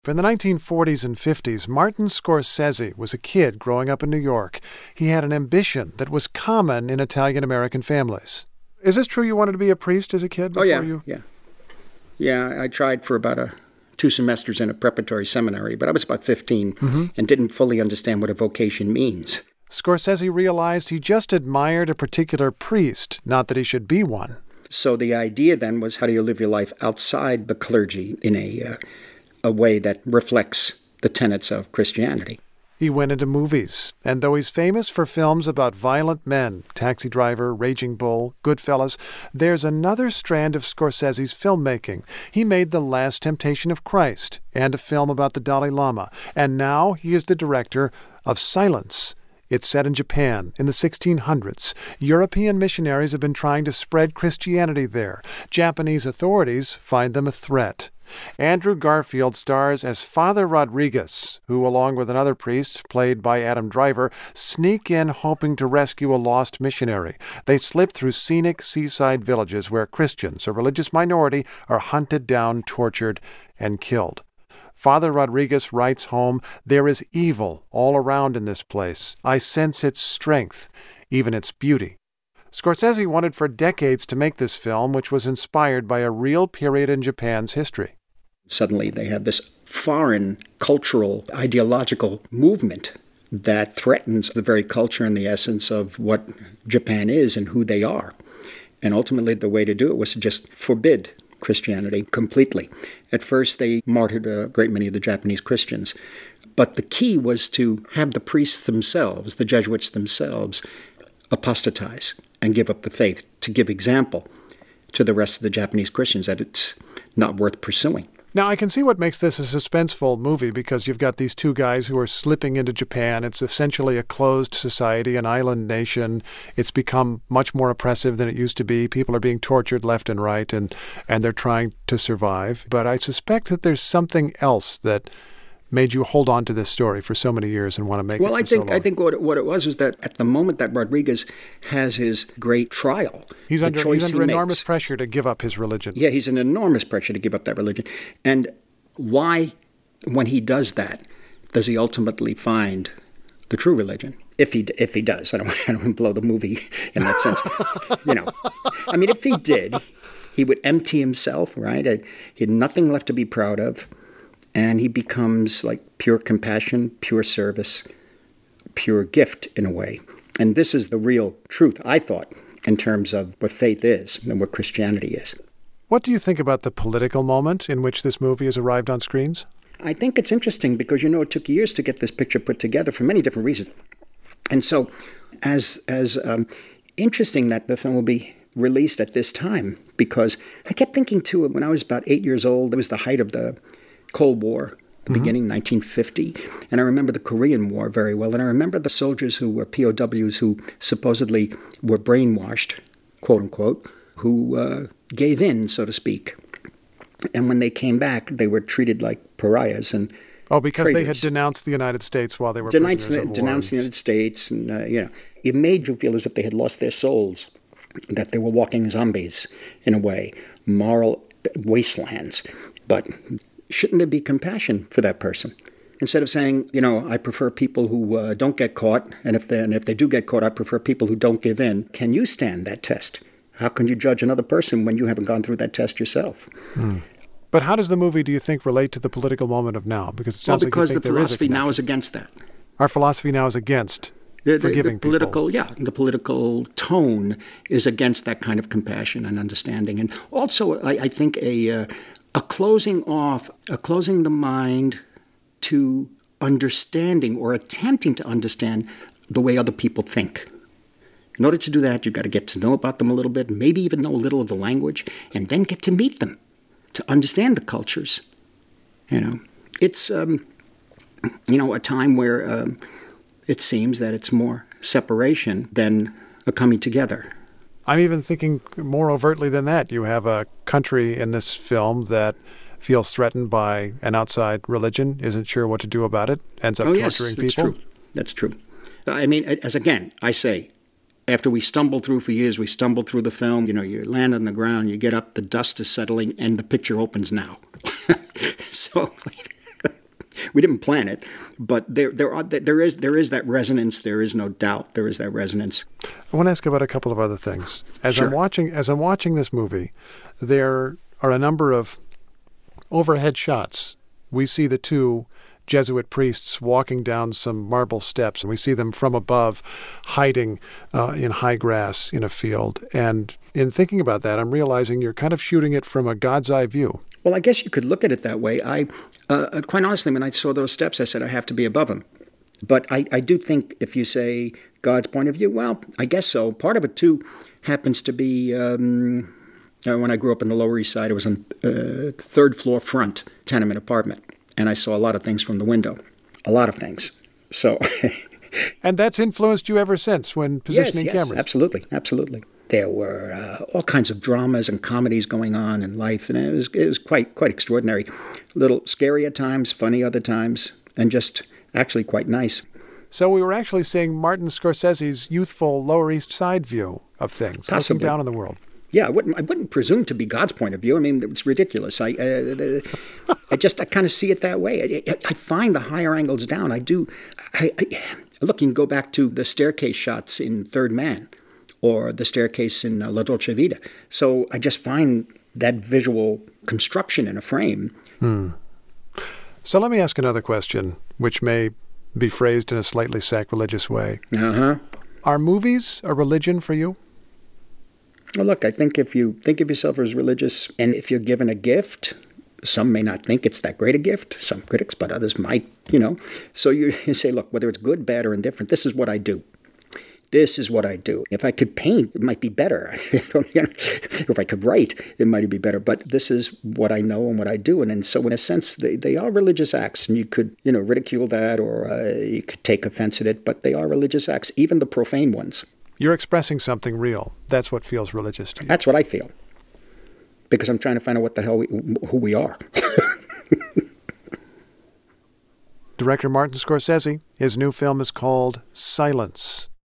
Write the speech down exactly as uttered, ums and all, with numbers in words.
In the nineteen forties and fifties, Martin Scorsese was a kid growing up in New York. He had an ambition that was common in Italian-American families. Is this true? You wanted to be a priest as a kid before oh, yeah, you... yeah. Yeah, I tried for about a, two semesters in a preparatory seminary, but I was about fifteen mm-hmm. and didn't fully understand what a vocation means. Scorsese realized he just admired a particular priest, not that he should be one. So the idea then was, how do you live your life outside the clergy in a... Uh, a way that reflects the tenets of Christianity. He went into movies, and though he's famous for films about violent men, Taxi Driver, Raging Bull, Goodfellas, there's another strand of Scorsese's filmmaking. He made The Last Temptation of Christ and a film about the Dalai Lama, and now he is the director of Silence. It's set in Japan in the sixteen hundreds. European missionaries have been trying to spread Christianity there. Japanese authorities find them a threat. Andrew Garfield stars as Father Rodriguez, who, along with another priest, played by Adam Driver, sneak in hoping to rescue a lost missionary. They slip through scenic seaside villages where Christians, a religious minority, are hunted down, tortured, and killed. Father Rodriguez writes home, "There is evil all around in this place. I sense its strength, even its beauty." Scorsese wanted for decades to make this film, which was inspired by a real period in Japan's history. Suddenly they have this foreign cultural, ideological movement that threatens the very culture and the essence of what Japan is and who they are. And ultimately the way to do it was to just forbid Christianity completely. At first they martyred a great many of the Japanese Christians. But the key was to have the priests themselves, the Jesuits themselves, apostatize and give up the faith, to give example to the rest of the Japanese Christians that it's not worth pursuing. Now, I can see what makes this a suspenseful movie, because you've got these two guys who are slipping into Japan. It's essentially a closed society, an island nation. It's become much more oppressive than it used to be. People are being tortured left and right, and, and they're trying to survive. But I suspect that there's something else that made you hold on to this story for so many years and want to make well, it for I think so long? I think what it, what it was is that at the moment that Rodriguez has his great trial, he's under, he's under he enormous makes, pressure to give up his religion. Yeah, he's in enormous pressure to give up that religion. And why, when he does that, does he ultimately find the true religion? If he if he does, I don't I don't want to blow the movie in that sense. You know, I mean, if he did, he would empty himself, right? He had nothing left to be proud of. And he becomes like pure compassion, pure service, pure gift in a way. And this is the real truth, I thought, in terms of what faith is and what Christianity is. What do you think about the political moment in which this movie has arrived on screens? I think it's interesting because, you know, it took years to get this picture put together for many different reasons. And so as, as um, interesting that the film will be released at this time, because I kept thinking, too, when I was about eight years old, it was the height of the Cold War, the mm-hmm. beginning, nineteen fifty. And I remember the Korean War very well. And I remember the soldiers who were P O Ws who supposedly were brainwashed, quote unquote, who uh, gave in, so to speak. And when they came back, they were treated like pariahs and Oh, because traitors. they had denounced the United States while they were denounced, prisoners of war. Denounced the United States. And, uh, you know, it made you feel as if they had lost their souls, that they were walking zombies in a way, moral wastelands. But shouldn't there be compassion for that person? Instead of saying, you know, I prefer people who uh, don't get caught, and if, they, and if they do get caught, I prefer people who don't give in. Can you stand that test? How can you judge another person when you haven't gone through that test yourself? Hmm. But how does the movie, do you think, relate to the political moment of now? Because it well, sounds because like you think the there philosophy is a now is against that. Our philosophy now is against The, the, forgiving the political, people. yeah, the political tone is against that kind of compassion and understanding, and also, I, I think a uh, a closing off, a closing the mind to understanding or attempting to understand the way other people think. In order to do that, you've got to get to know about them a little bit, maybe even know a little of the language, and then get to meet them, to understand the cultures. You know, it's um, you know a time where. Um, It seems that it's more separation than a coming together. I'm even thinking more overtly than that. You have a country in this film that feels threatened by an outside religion, isn't sure what to do about it, ends up oh, torturing yes, that's people. True. That's true. I mean, as again, I say, after we stumble through for years, we stumble through the film, you know, you land on the ground, you get up, the dust is settling, and the picture opens now. So we didn't plan it, but there there are there is there is that resonance. There is no doubt. There is that resonance. I want to ask about a couple of other things. As Sure. I'm watching, as I'm watching this movie, there are a number of overhead shots. We see the two Jesuit priests walking down some marble steps, and we see them from above hiding uh, in high grass in a field. And in thinking about that, I'm realizing you're kind of shooting it from a God's eye view. Well, I guess you could look at it that way. I, uh, quite honestly, when I saw those steps, I said I have to be above them. But I, I do think if you say God's point of view, well, I guess so. Part of it, too, happens to be um, uh, when I grew up on the Lower East Side, it was on uh, third floor front tenement apartment. And I saw a lot of things from the window, a lot of things. So, And that's influenced you ever since when positioning yes, yes, cameras. absolutely, absolutely. There were uh, all kinds of dramas and comedies going on in life, and it was it was quite quite extraordinary. A little scary at times, funny other times, and just actually quite nice. So we were actually seeing Martin Scorsese's youthful Lower East Side view of things, Possibly. looking down on the world. Yeah, I wouldn't I wouldn't presume to be God's point of view. I mean, it's ridiculous. I uh, I just I kind of see it that way. I, I find the higher angles down. I do. I, I, look, you can go back to the staircase shots in Third Man, or the staircase in uh, La Dolce Vita. So I just find that visual construction in a frame. Hmm. So let me ask another question, which may be phrased in a slightly sacrilegious way. Uh huh. Are movies a religion for you? Well, look, I think if you think of yourself as religious, and if you're given a gift, some may not think it's that great a gift, some critics, but others might, you know. So you, you say, look, whether it's good, bad, or indifferent, this is what I do. This is what I do. If I could paint, it might be better. If I could write, it might be better. But this is what I know and what I do. And, and so in a sense, they, they are religious acts. And you could, you know, ridicule that, or uh, you could take offense at it. But they are religious acts, even the profane ones. You're expressing something real. That's what feels religious to you. That's what I feel. Because I'm trying to find out what the hell we, who we are. Director Martin Scorsese, his new film is called Silence.